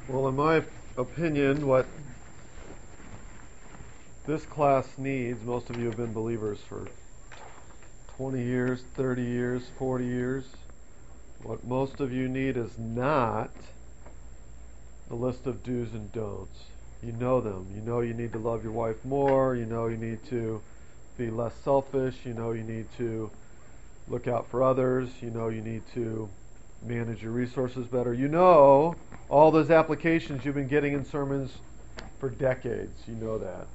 Well, in my opinion, what this class needs, most of you have been believers for 20 years, 30 years, 40 years. What most of you need is not a list of do's and don'ts. You know them. You know you need to love your wife more. You know you need to be less selfish. You know you need to look out for others. You know you need to manage your resources better. You know all those applications you've been getting in sermons for decades. You know that.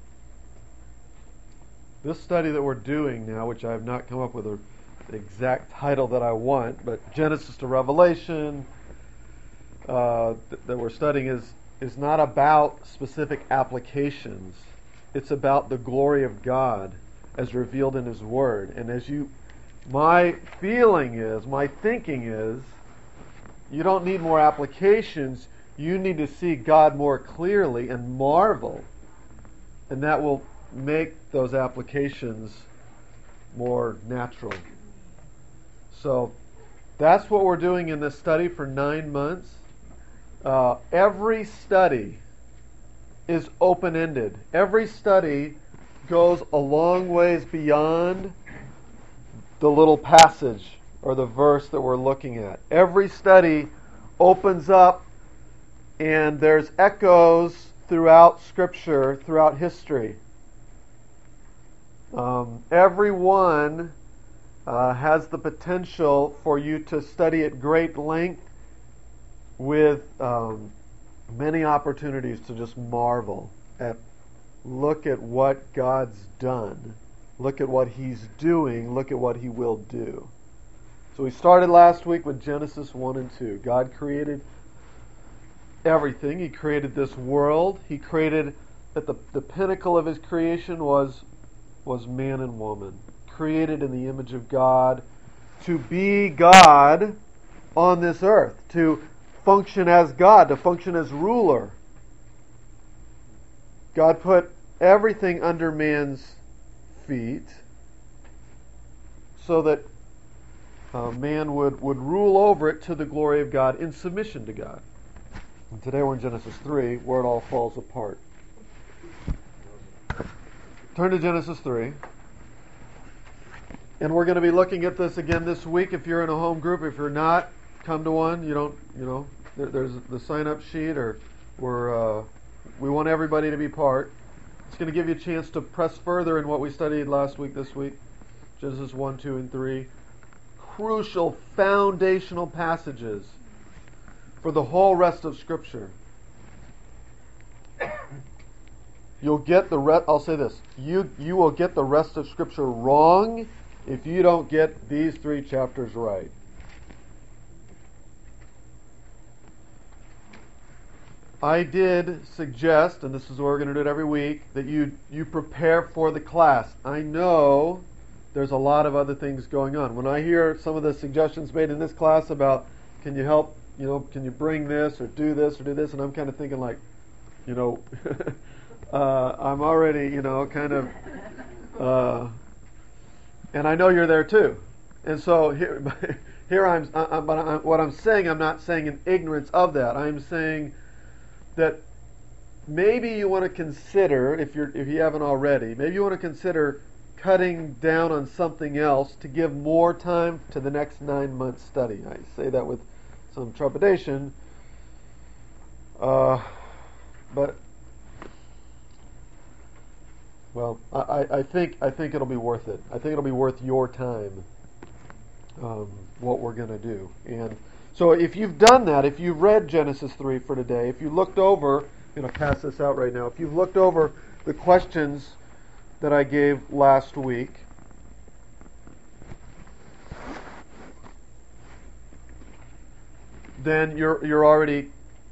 This study that we're doing now, which I have not come up with the exact title that I want, but Genesis to Revelation, that we're studying is not about specific applications. It's about the glory of God as revealed in His Word. And my feeling is, my thinking is, you don't need more applications. You need to see God more clearly and marvel. And that will make those applications more natural. So that's what we're doing in this study for 9 months. Every study is open-ended. Every study goes a long ways beyond the little passage or the verse that we're looking at. Every study opens up, and there's echoes throughout Scripture, throughout history. Every one has the potential for you to study at great length with many opportunities to just marvel at, look at what God's done, look at what He's doing, look at what He will do. So we started last week with Genesis 1 and 2. God created everything. He created this world. He created, at the pinnacle of His creation was man and woman, created in the image of God, to be God on this earth, to function as God, to function as ruler. God put everything under man's feet so that man would rule over it to the glory of God in submission to God. And today we're in Genesis 3, where it all falls apart. Turn to Genesis 3. And we're going to be looking at this again this week if you're in a home group. If you're not, come to one. There's the sign-up sheet, or we want everybody to be part. It's going to give you a chance to press further in what we studied last week, this week. Genesis 1, 2, and 3. Crucial, foundational passages for the whole rest of Scripture. You'll get the rest. I'll say this: you will get the rest of Scripture wrong if you don't get these 3 chapters right. I did suggest, and this is what we're going to do it every week, that you prepare for the class. I know there's a lot of other things going on. When I hear some of the suggestions made in this class about, can you help, can you bring this or do this, and I'm kind of thinking like, I'm already, kind of, and I know you're there too. And so here what I'm saying, I'm not saying in ignorance of that. I'm saying that maybe you want to consider, if you haven't already, maybe you want to consider cutting down on something else to give more time to the next 9-month study. I say that with some trepidation, but well, I think it'll be worth it. I think it'll be worth your time, what we're going to do. And so if you've done that, if you've read Genesis 3 for today, if you looked over, I'm going to pass this out right now, if you've looked over the questions that I gave last week, then you're already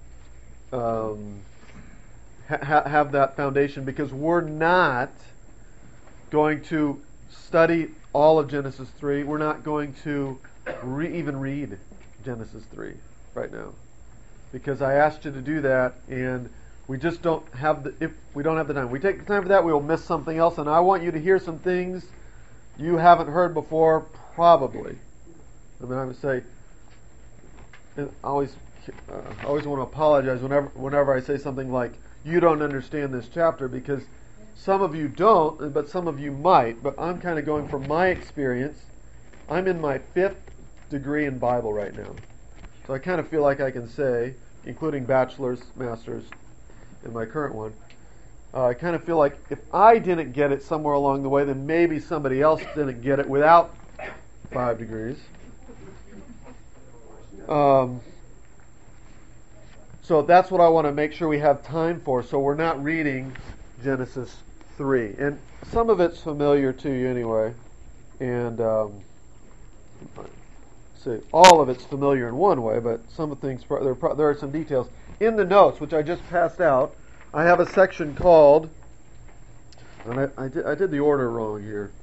have that foundation, because we're not going to study all of Genesis 3. We're not going to even read Genesis 3 right now, because I asked you to do that, and we just don't have if we don't have the time. We take the time for that, we will miss something else, and I want you to hear some things you haven't heard before, probably. I would say, and I always I always want to apologize whenever I say something like, you don't understand this chapter, because some of you don't, but some of you might. But I'm kind of going from my experience. I'm in my 5th degree in Bible right now. So I kind of feel like I can say, including bachelor's, master's, in my current one, I kind of feel like if I didn't get it somewhere along the way, then maybe somebody else didn't get it without 5 degrees. So that's what I want to make sure we have time for. So we're not reading Genesis 3. And some of it's familiar to you anyway. And see, all of it's familiar in one way, but some of the things, there are some details. In the notes, which I just passed out, I have a section called, and I did the order wrong here.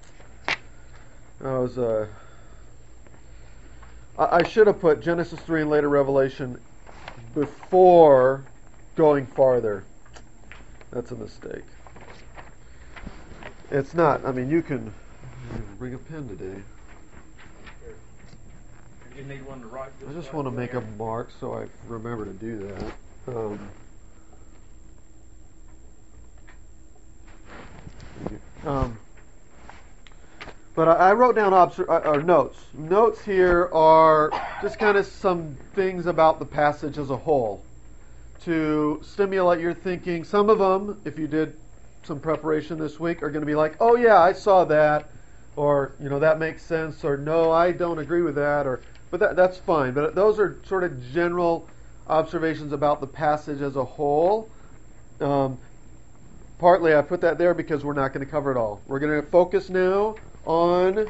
I should have put Genesis 3 and later Revelation before going farther. That's a mistake. It's not. I mean, you can bring a pen today. You need one to write this. I just want to make a mark so I remember to do that. But I wrote down notes. Notes here are just kind of some things about the passage as a whole to stimulate your thinking. Some of them, if you did some preparation this week, are going to be like, oh yeah, I saw that, or that makes sense, or no, I don't agree with that, but that's fine. But those are sort of general observations about the passage as a whole. Partly I put that there because we're not going to cover it all. We're going to focus now on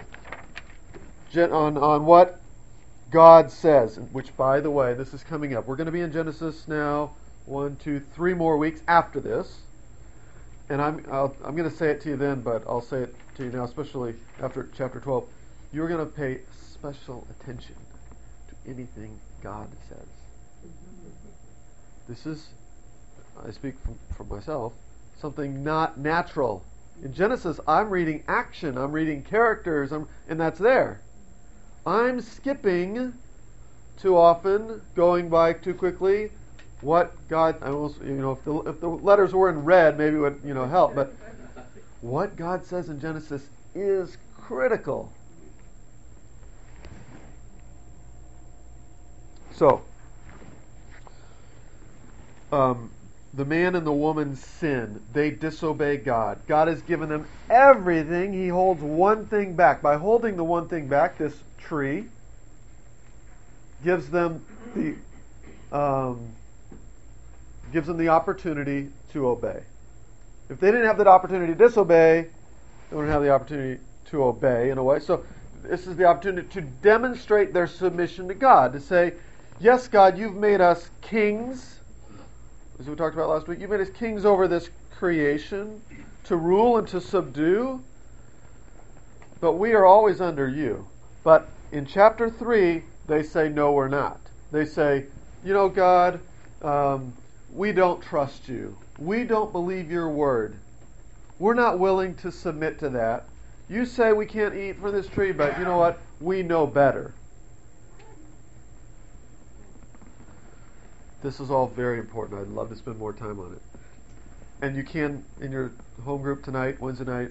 what God says, which, by the way, this is coming up. We're going to be in Genesis now 1, 2, 3 more weeks after this. And I'm going to say it to you then, but I'll say it to you now, especially after chapter 12. You're going to pay special attention to anything God says. This is, I speak from myself, something not natural. In Genesis, I'm reading action, I'm reading characters, and that's there. I'm skipping too often, going by too quickly. What God, if the letters were in red, maybe it would help. But what God says in Genesis is critical. So, the man and the woman sin. They disobey God. God has given them everything. He holds one thing back. By holding the one thing back, this tree gives them the opportunity to obey. If they didn't have that opportunity to disobey, they wouldn't have the opportunity to obey in a way. So this is the opportunity to demonstrate their submission to God. To say, yes, God, you've made us kings, as we talked about last week. You've made us kings over this creation, to rule and to subdue, but we are always under you. But in chapter 3, they say, no, we're not. They say, God, we don't trust you. We don't believe your word. We're not willing to submit to that. You say we can't eat from this tree, but you know what? We know better. This is all very important. I'd love to spend more time on it. And you can in your home group tonight, Wednesday night.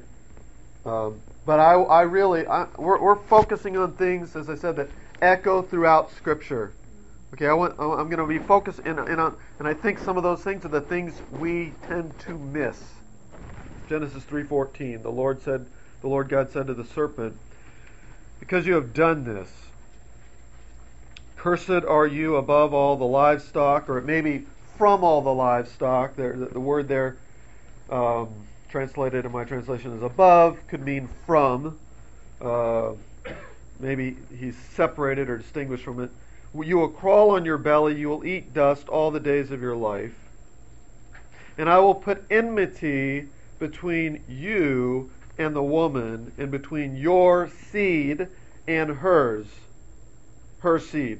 But we're focusing on things, as I said, that echo throughout Scripture. Okay, I'm going to be focused and I think some of those things are the things we tend to miss. Genesis 3:14. The Lord God said to the serpent, because you have done this, cursed are you above all the livestock, or it may be from all the livestock. The word there, translated in my translation as above, could mean from. Maybe he's separated or distinguished from it. You will crawl on your belly, you will eat dust all the days of your life. And I will put enmity between you and the woman, and between your seed and her seed.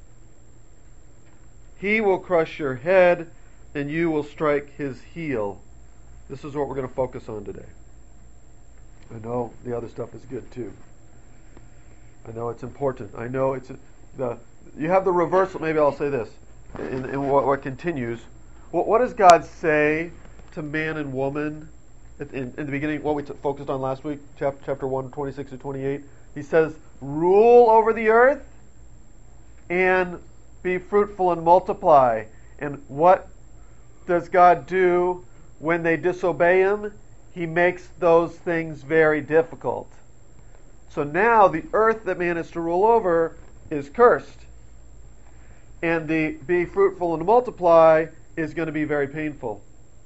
He will crush your head, and you will strike his heel. This is what we're going to focus on today. I know the other stuff is good too. I know it's important. I know you have the reversal. Maybe I'll say this. in what continues, what does God say to man and woman in the beginning, what we focused on last week, chapter 1, 26 to 28? He says, rule over the earth and be fruitful and multiply. And what does God do when they disobey Him? He makes those things very difficult. So now the earth that man is to rule over is cursed. And the be fruitful and multiply is going to be very painful.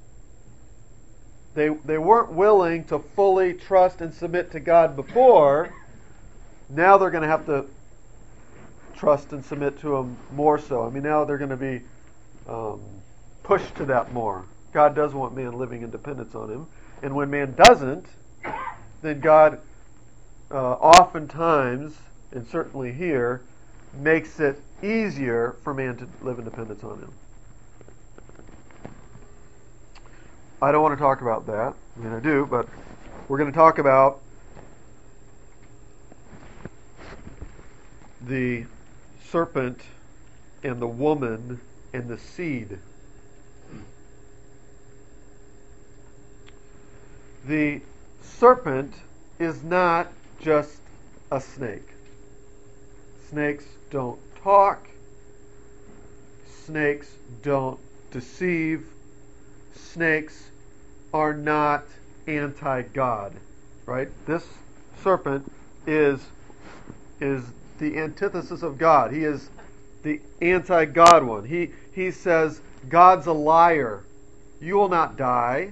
They weren't willing to fully trust and submit to God before. Now they're going to have to trust and submit to Him more so. I mean, now they're going to be pushed to that more. God does want man living in dependence on Him. And when man doesn't, then God oftentimes, and certainly here, makes it easier for man to live in dependence on Him. I don't want to talk about that. I mean, I do, but we're going to talk about the serpent and the woman and the seed. The serpent is not just a snake. Snakes don't talk. Snakes don't deceive. Snakes are not anti-God, right? This serpent is the antithesis of God. He is the anti-God one. He says, God's a liar. You will not die.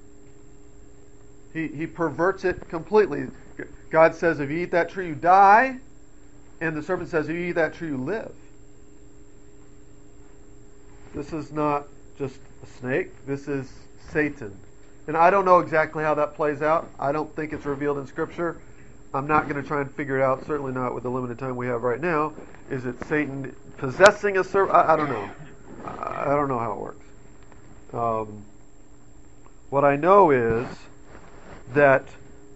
He perverts it completely. God says, if you eat that tree, you die. And the serpent says, if you eat that tree, you live. This is not just a snake. This is Satan. And I don't know exactly how that plays out. I don't think it's revealed in Scripture. I'm not going to try and figure it out, certainly not with the limited time we have right now. Is it Satan possessing a serpent? I don't know. I don't know how it works. What I know is that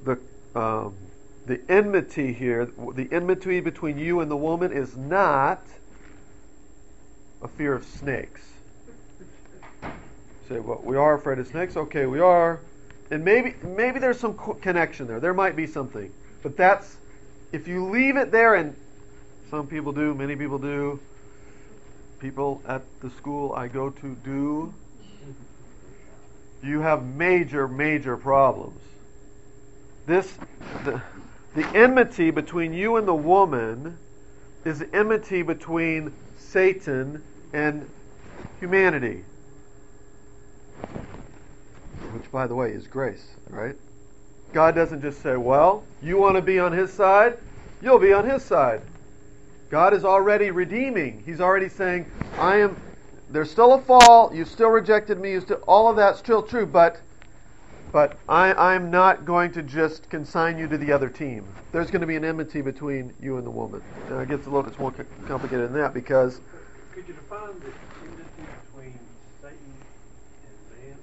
the enmity here, the enmity between you and the woman is not a fear of snakes. Say, well, we are afraid of snakes. Okay, we are. And maybe there's some connection there. There might be something. But that's, if you leave it there, and some people do, many people do, people at the school I go to do, you have major, major problems. The enmity between you and the woman is the enmity between Satan and humanity. Which, by the way, is grace, right? God doesn't just say, well, you want to be on His side? You'll be on His side. God is already redeeming. He's already saying, there's still a fall, you still rejected me, all of that's still true, but I'm not going to just consign you to the other team. There's going to be an enmity between you and the woman. Now it gets a little bit more complicated than that because... Could you define the enmity between Satan and man?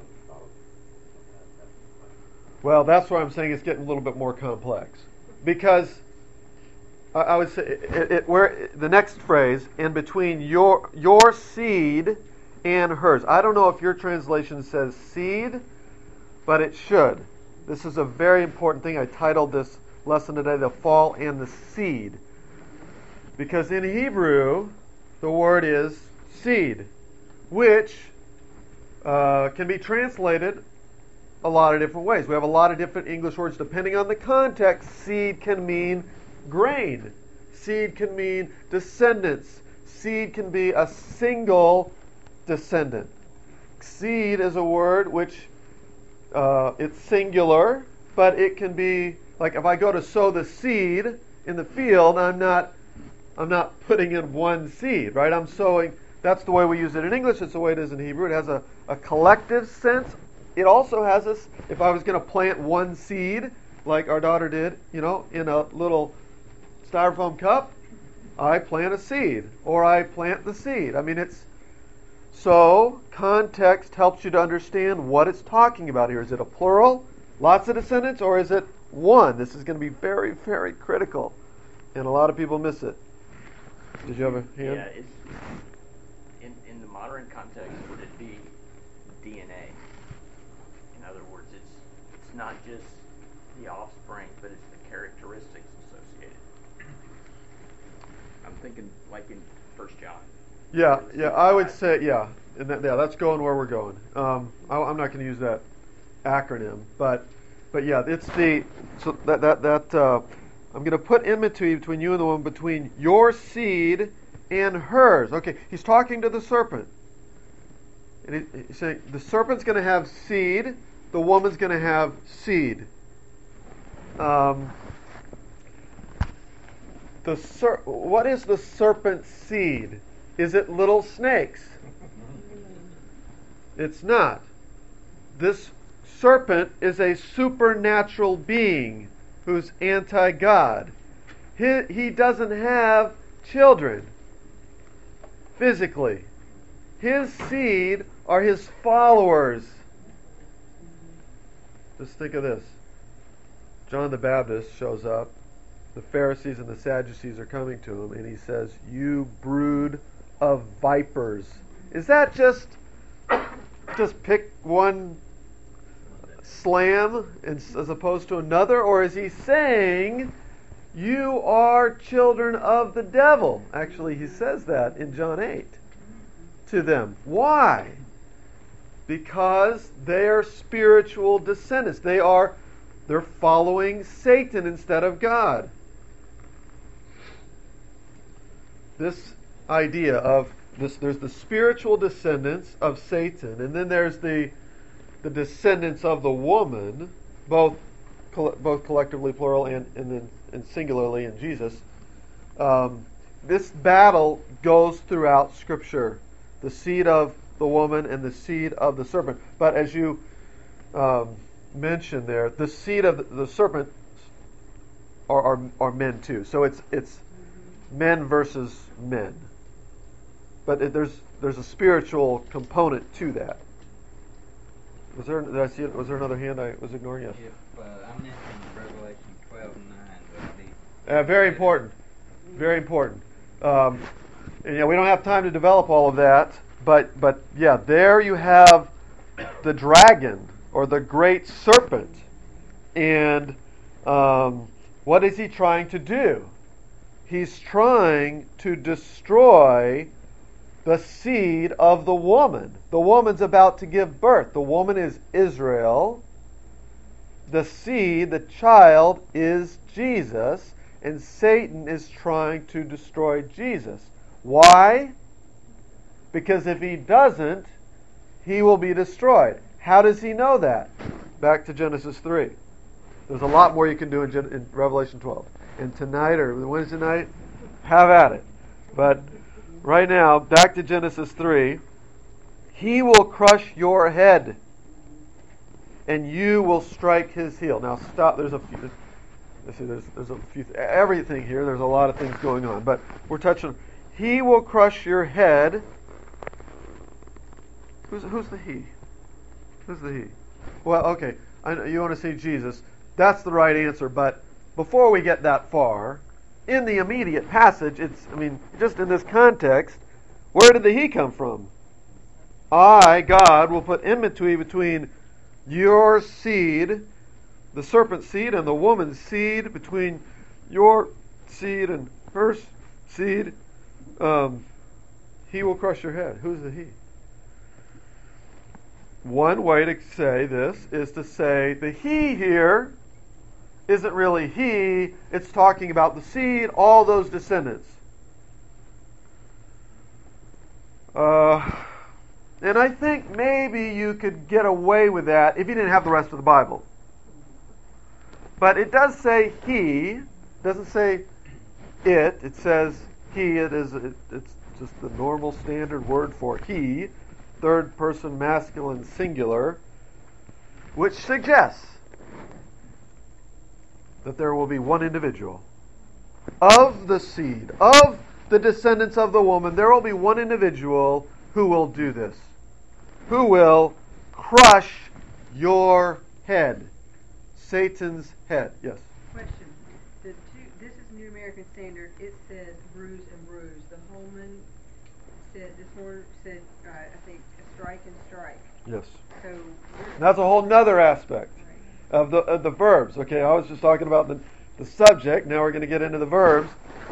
Well, that's why I'm saying it's getting a little bit more complex. Because I would say where the next phrase, in between your seed and hers. I don't know if your translation says seed, but it should. This is a very important thing. I titled this lesson today, The Fall and the Seed. Because in Hebrew, the word is seed, which can be translated a lot of different ways. We have a lot of different English words. Depending on the context, seed can mean grain. Seed can mean descendants. Seed can be a single descendant. Seed is a word which it's singular, but it can be like if I go to sow the seed in the field, I'm not putting in one seed, right? I'm sowing. That's the way we use it in English. It's the way it is in Hebrew. It has a collective sense. It also has this, if I was going to plant one seed, like our daughter did, in a little styrofoam cup, I plant a seed, or I plant the seed. I mean, so context helps you to understand what it's talking about here. Is it a plural, lots of descendants, or is it one? This is going to be very, very critical, and a lot of people miss it. Did you have a hand? Yeah, in current context, would it be DNA? In other words, it's not just the offspring, but it's the characteristics associated. I'm thinking like in 1 John. Yeah, I would say, that's going where we're going. I'm not going to use that acronym, but yeah, it's I'm going to put enmity between you and the woman, between your seed and hers. Okay, he's talking to the serpent. And he's saying the serpent's going to have seed, the woman's going to have seed. What is the serpent's seed? Is it little snakes? It's not. This serpent is a supernatural being who's anti-God. He doesn't have children physically. His seed are his followers. Just think of this. John the Baptist shows up. The Pharisees and the Sadducees are coming to him, and he says, "You brood of vipers." Is that just pick one slam as opposed to another, or is he saying you are children of the devil? Actually, he says that in John 8 to them. Why? Because they are spiritual descendants. They're following Satan instead of God. This idea of this, there's the spiritual descendants of Satan, and then there's the descendants of the woman, both collectively plural and singularly in Jesus. This battle goes throughout Scripture. The seed of the woman and the seed of the serpent. But as you mentioned there, the seed of the serpent are men too. So it's men versus men. But there's a spiritual component to that. Did I see it? Was there another hand I was ignoring? Yes. If I mentioned Revelation 12:9, would be very important. Very important. And we don't have time to develop all of that. But yeah, there you have the dragon or the great serpent, and what is he trying to do? He's trying to destroy the seed of the woman. The woman's about to give birth. The woman is Israel. The seed, the child, is Jesus. And Satan is trying to destroy Jesus. Why? Because if he doesn't, he will be destroyed. How does he know that? Back to Genesis 3. There's a lot more you can do in Revelation 12. And tonight or Wednesday night, have at it. But right now, back to Genesis 3. He will crush your head, and you will strike his heel. Now stop. There's a few. Everything here. There's a lot of things going on, but we're touching. He will crush your head. Who's the he? Who's the he? Well, okay. I know you want to see Jesus. That's the right answer. But before we get that far, in the immediate passage, just in this context, where did the he come from? I, God, will put enmity between your seed, the serpent's seed, and the woman's seed, between your seed and her seed. He will crush your head. Who's the he? One way to say this is to say the he here isn't really he, it's talking about the seed, all those descendants. And I think maybe you could get away with that if you didn't have the rest of the Bible. But it does say he, it doesn't say it says he. It's just the normal standard word for he, third person masculine singular, which suggests that there will be one individual of the seed, of the descendants of the woman. There will be one individual who will do this, who will crush your head, Satan's head. Yes? Question. This is New American Standard. It says bruise and bruise. The Holman said, this one said, strike. Yes. So That's a whole nother aspect of the verbs. Okay, I was just talking about the subject. Now we're going to get into the verbs.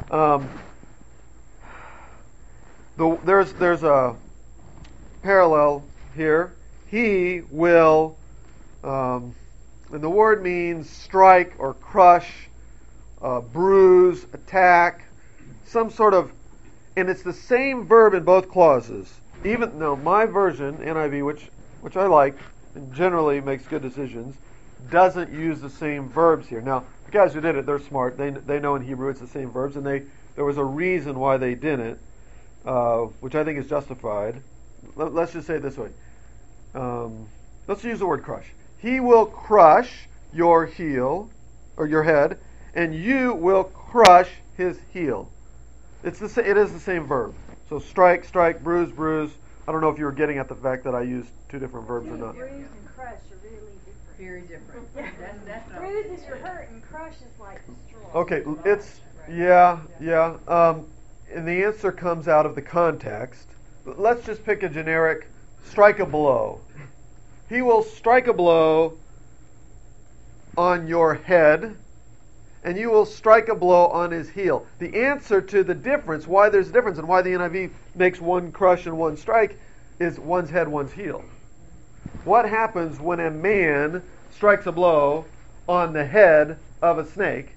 There's a parallel here. He will, and the word means strike or crush, bruise, attack, some sort of, and it's the same verb in both clauses. Even though my version, NIV, which I like and generally makes good decisions, doesn't use the same verbs here. Now, the guys who did it, they're smart. They know in Hebrew it's the same verbs, and there was a reason why they didn't, which I think is justified. Let's just say it this way. Let's use the word crush. He will crush your heel, or your head, and you will crush his heel. It is the same verb. So strike, bruise, bruise. I don't know if you were getting at the fact that I used two different verbs or not. Bruise and crush are really different. very different. Yeah. That's what I was Bruise is thinking. for hurt and crush is like destroy. Okay, it's yeah. And the answer comes out of the context. Let's just pick a generic strike a blow. He will strike a blow on your head, and you will strike a blow on his heel. The answer to the difference, why there's a difference, and why the NIV makes one crush and one strike, is one's head, one's heel. What happens when a man strikes a blow on the head of a snake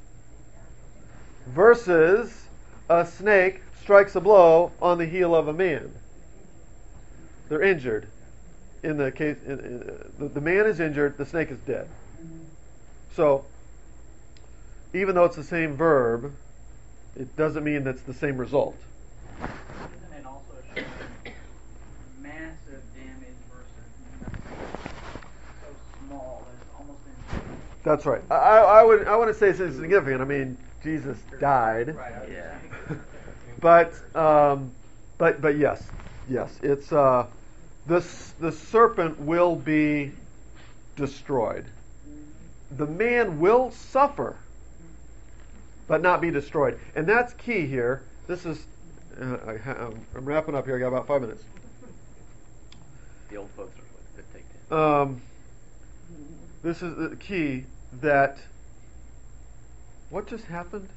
versus a snake strikes a blow on the heel of a man? They're injured. In the case, the man is injured, the snake is dead. So, even though it's the same verb, it doesn't mean that's the same result. Isn't it also showing massive damage versus so small that it's almost insignificant? That's right. I wouldn't say it's insignificant. I mean, Jesus died. Right. Yeah. But yes, it's the serpent will be destroyed. The man will suffer, but not be destroyed, and that's key here. This is I'm wrapping up here. I got about 5 minutes. The old folks are good take that. This is the key that what just happened?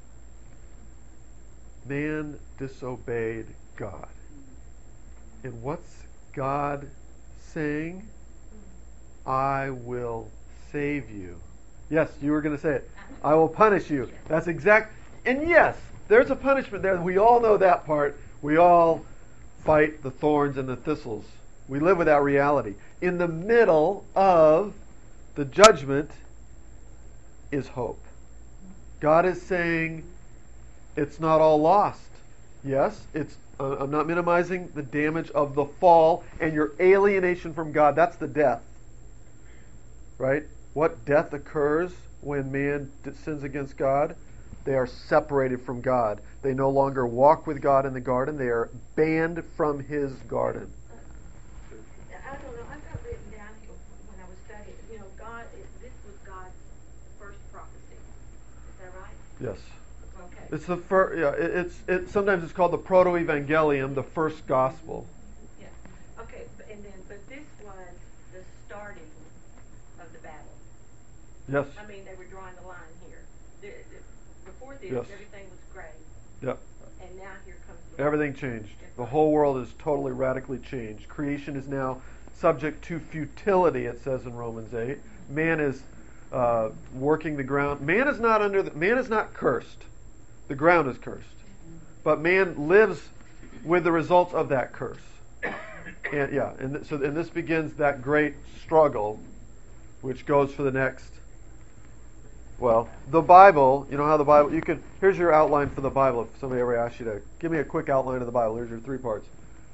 Man disobeyed God. And what's God saying? I will save you. Yes, you were going to say it. I will punish you. That's exact. And yes, there's a punishment there. We all know that part. We all fight the thorns and the thistles. We live with that reality. In the middle of the judgment is hope. God is saying it's not all lost. Yes, I'm not minimizing the damage of the fall and your alienation from God. That's the death. Right? What death occurs when man sins against God? They are separated from God. They no longer walk with God in the garden. They are banned from His garden. I don't know. I've got written down here when I was studying. God. This was God's first prophecy. Is that right? Yes. Okay. It's the first. Yeah. It's sometimes it's called the proto-evangelium, the first gospel. Yeah. Okay. But this was the starting of the battle. Yes. I mean, they were drawing the line here. Before this, Yes. everything was gray, Yep. and now here comes the Everything changed. The whole world is totally radically changed. Creation is now subject to futility, it says in Romans 8. Man is working the ground. Man is not cursed. The ground is cursed. But man lives with the results of that curse. And this begins that great struggle, which goes for the next. Well, the Bible, you know how the Bible, here's your outline for the Bible. If somebody ever asks you to give me a quick outline of the Bible, here's your 3 parts.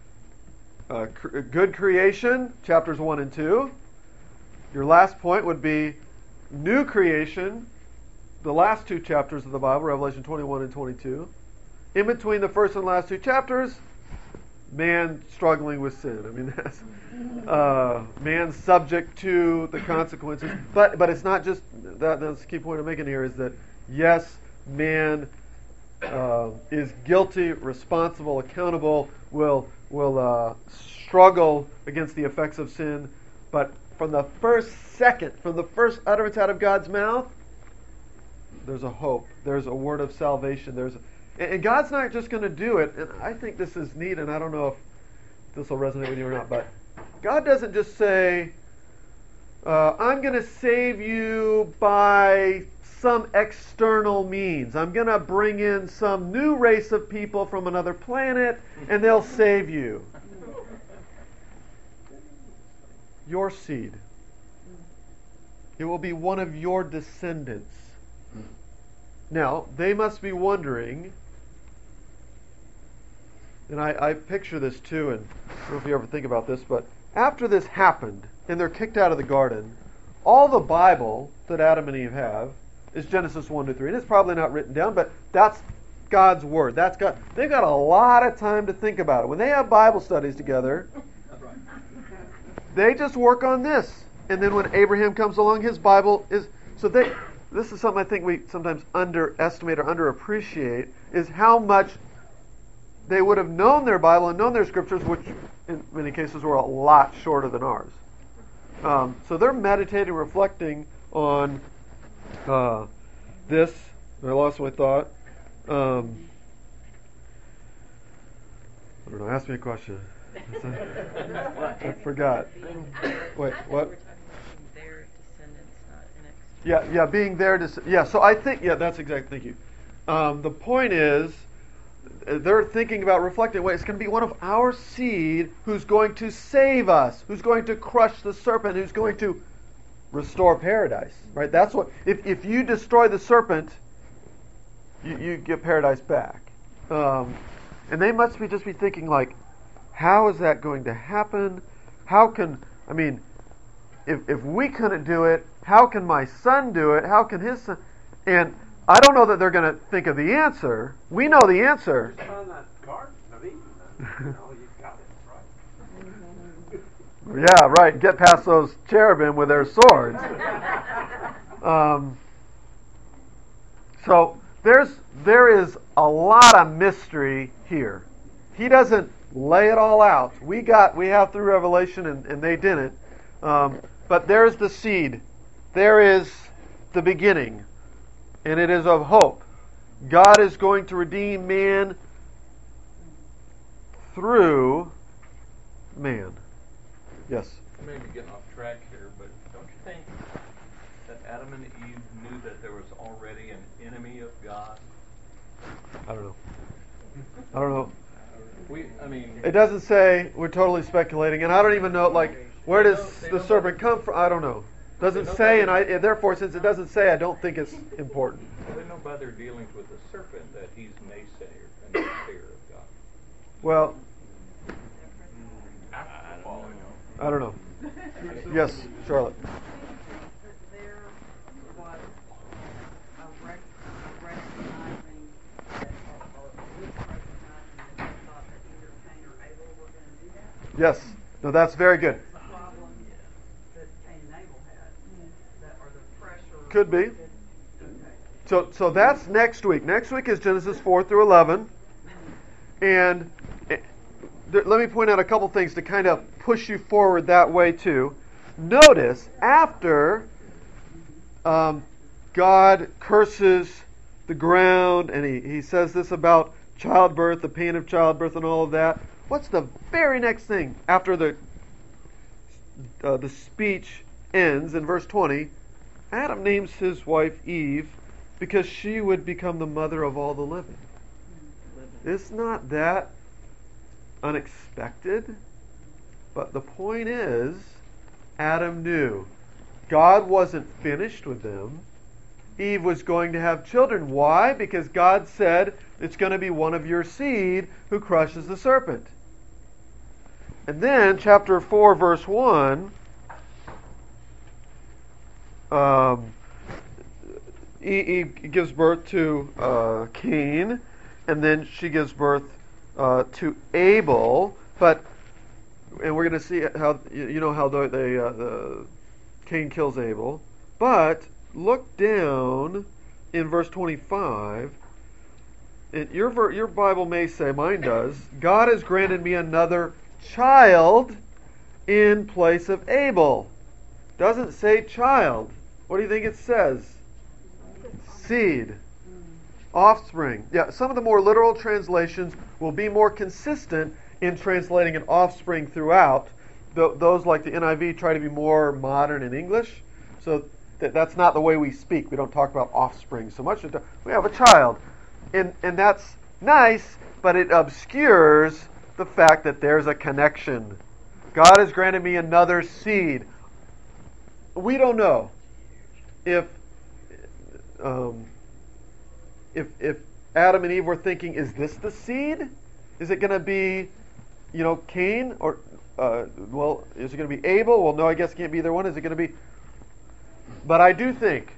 Good creation, chapters 1 and 2. Your last point would be new creation, the last 2 chapters of the Bible, Revelation 21 and 22. In between the first and last 2 chapters, man struggling with sin. I mean, that's man subject to the consequences. But it's not just that. That's the key point I'm making here is that yes, man is guilty, responsible, accountable, will struggle against the effects of sin, but from the first second, from the first utterance out of God's mouth, there's a hope. There's a word of salvation. And God's not just going to do it, and I think this is neat, and I don't know if this will resonate with you or not, but God doesn't just say, I'm going to save you by some external means. I'm going to bring in some new race of people from another planet, and they'll save you. Your seed. It will be one of your descendants. Now, they must be wondering, and I picture this too, and I don't know if you ever think about this, but after this happened, and they're kicked out of the garden, all the Bible that Adam and Eve have is Genesis 1 to 3. And it's probably not written down, but that's God's Word. They've got a lot of time to think about it. When they have Bible studies together, they just work on this. And then when Abraham comes along, his Bible is... This is something I think we sometimes underestimate or underappreciate, is how much they would have known their Bible and known their scriptures, which in many cases were a lot shorter than ours. So they're meditating, reflecting on this. I lost my thought. I don't know. Ask me a question. I forgot. Wait, what? Yeah, being there to... Yeah, so I think... Yeah, that's exactly... Thank you. The point is, they're thinking about reflecting, wait, it's going to be one of our seed who's going to save us, who's going to crush the serpent, who's going to restore paradise, right? That's what... If you destroy the serpent, you get paradise back. And they must just be thinking, like, how is that going to happen? How can... I mean, if we couldn't do it, how can my son do it? How can his son... And I don't know that they're going to think of the answer. We know the answer. Just on that Garden of Eden, you got it, right? Yeah, right. Get past those cherubim with their swords. So there is a lot of mystery here. He doesn't lay it all out. We have through Revelation, and they didn't. But there's the seed. There is the beginning, and it is of hope. God is going to redeem man through man. Yes? Maybe getting off track here, but don't you think that Adam and Eve knew that there was already an enemy of God? I don't know. It doesn't say. We're totally speculating, and I don't even know, like, where does the serpent come from? I don't know. Doesn't say, and therefore, since it doesn't say, I don't think it's important. They know by their dealings with the serpent that he's naysayer and naysayer of God. Well, I don't know. Yes, Charlotte. There was a recognizing that, or recognizing that they thought that either Cain or Abel were going to do that. Yes. No, that's very good. The problem that Cain and Abel had, or the pressure. Could be. So that's next week. Next week is Genesis 4 through 11. And let me point out a couple things to kind of push you forward that way too. Notice, after God curses the ground, and he says this about childbirth, the pain of childbirth and all of that, what's the very next thing after the speech ends in verse 20? Adam names his wife Eve because she would become the mother of all the living. It's not that unexpected, but the point is, Adam knew God wasn't finished with them. Eve was going to have children. Why? Because God said it's going to be one of your seed who crushes the serpent. And then, chapter 4, verse 1, Eve gives birth to Cain, and then she gives birth to Abel. And we're going to see how the Cain kills Abel. But look down in verse 25. Your Bible may say, mine does, God has granted me another child in place of Abel. Doesn't say child. What do you think it says? Seed. Offspring. Yeah, some of the more literal translations will be more consistent in translating an offspring throughout. Those like the NIV try to be more modern in English. So that's not the way we speak. We don't talk about offspring so much. We have a child. And that's nice, but it obscures the fact that there's a connection. God has granted me another seed. We don't know if Adam and Eve were thinking, is this the seed? Is it going to be, Cain? Or, is it going to be Abel? Well, no, I guess it can't be either one. Is it going to be... But I do think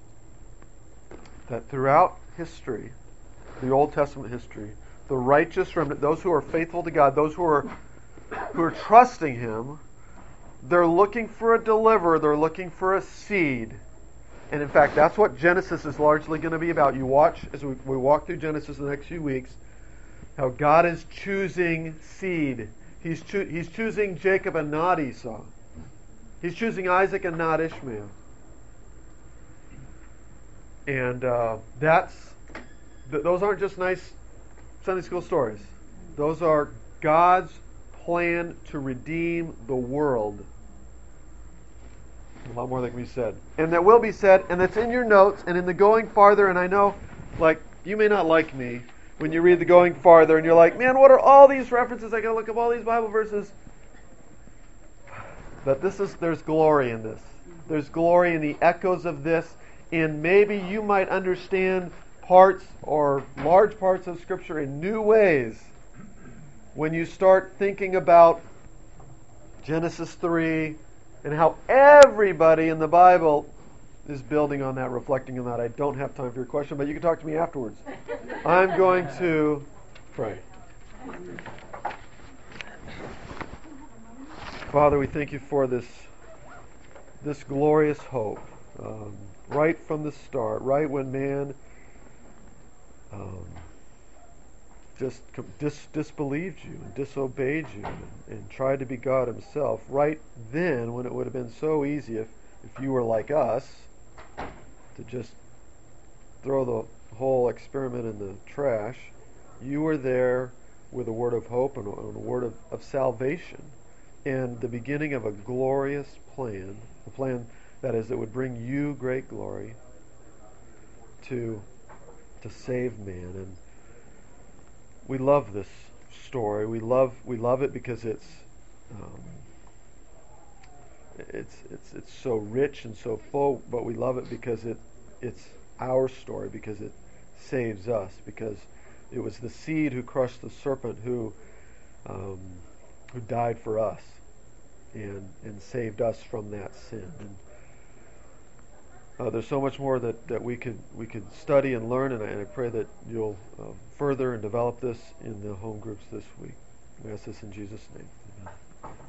that throughout history, the Old Testament history, the righteous remnant, those who are faithful to God, those who are trusting Him, they're looking for a deliverer, they're looking for a seed. And in fact, that's what Genesis is largely going to be about. You watch, as we walk through Genesis the next few weeks, how God is choosing seed. He's choosing Jacob and not Esau. He's choosing Isaac and not Ishmael. And those aren't just nice Sunday school stories. Those are God's plan to redeem the world. A lot more that can be said. And that will be said, and that's in your notes, and in the Going Farther, and I know, you may not like me when you read the Going Farther, and you're like, man, what are all these references? I gotta look up all these Bible verses. But there's glory in this. There's glory in the echoes of this, and maybe you might understand parts or large parts of Scripture in new ways when you start thinking about Genesis 3 and how everybody in the Bible is building on that, reflecting on that. I don't have time for your question, but you can talk to me afterwards. I'm going to pray. Father, we thank you for this glorious hope. Right from the start, right when man just disbelieved you and disobeyed you and tried to be God himself, right then when it would have been so easy if you were like us to just throw the whole experiment in the trash, you were there with a word of hope and a word of salvation and the beginning of a glorious plan, a plan that would bring you great glory to save man. And we love this story. We love it because it's so rich and so full, but we love it because it's our story, because it saves us, because it was the seed who crushed the serpent who died for us and saved us from that sin. And there's so much more that we could study and learn, and I pray that you'll further and develop this in the home groups this week. We ask this in Jesus' name.